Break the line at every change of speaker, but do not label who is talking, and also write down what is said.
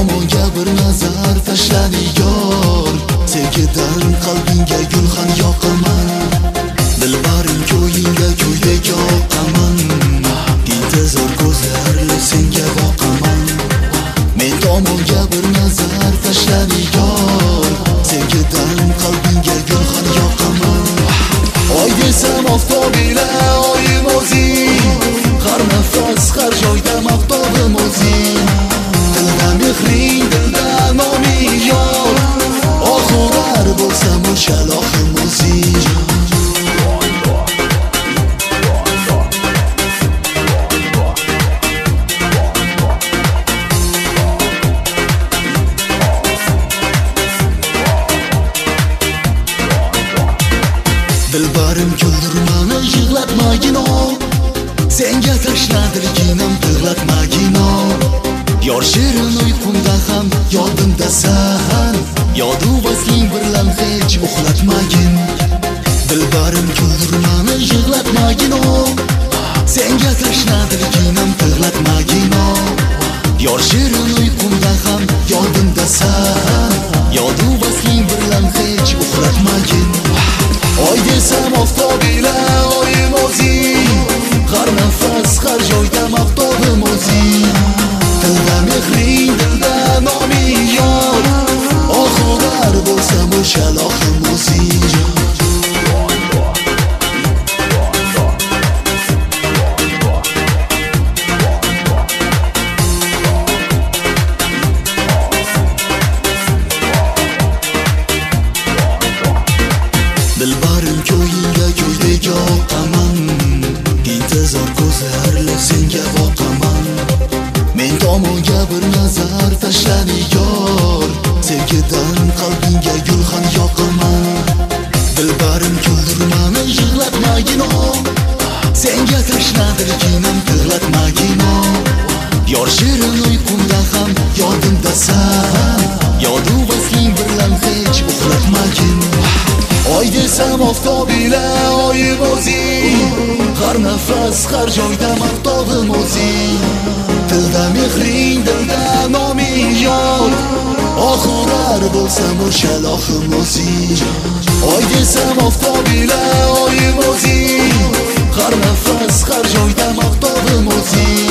tomonga bir nazar tashladi yor, sevgidan qalbingga gulxan yoqaman. Dilbaring ko'yingga ko'ydek yoqaman, intizor ko'zlarla senga boqaman. Men tomonga bir nazar tashladi yor, sevgidan qalbingga gulxan yoqaman. Oy desam oftob ila oyim o'zing, har nafas har joyda maqtovim o'zing. Dilda mehring, dilda noming yor, oxurar bo'lsam o'sha lohim o'zing. Dilbarim kuldirmani yig'latmagin o, senga tashnadiligim yig'latmagin o. Yor shirin uyqumda ham yodimdasan, yodu vasling bilan hech uxlatmagin. Dilbarim kuldirmani yig'latmagin o, senga tashnadiligim yig'latmagin o. Yor shirin uyqumda ham yodimdasan, yodu vasling bilan hech uxlatmagin. Oy desam oftob ila oyim o'zing, har nafas har joyda maqtovim o'zing. Dilda mehring, dilda noming yor, oxurar bo'lsam o'sha lohim o'zing. Dilbarim ko'yingga ko'ydek yoqaman, intizor ko'zlarla senga boqaman. Men tomonga bir nazar tashladi yor, sevgidan qalbingga gulxan yoqaman. Dilbarim kuldirmani yig'latmagin o, senga tashnadiligim yig'latmagin o. Yor shirin uyqumda ham yodimdasan, yodu vasling bilan hech uxlatmagin. Oy desam oftob ila oyim o'zing, har nafas har joyda maqtovim o'zing. Dilda mehring, dilda noming yor, oxurar bo'lsam o'sha lohim o'zing. Oy desam oftob ila oyim o'zing, har nafas har joyda maqtovim o'zing.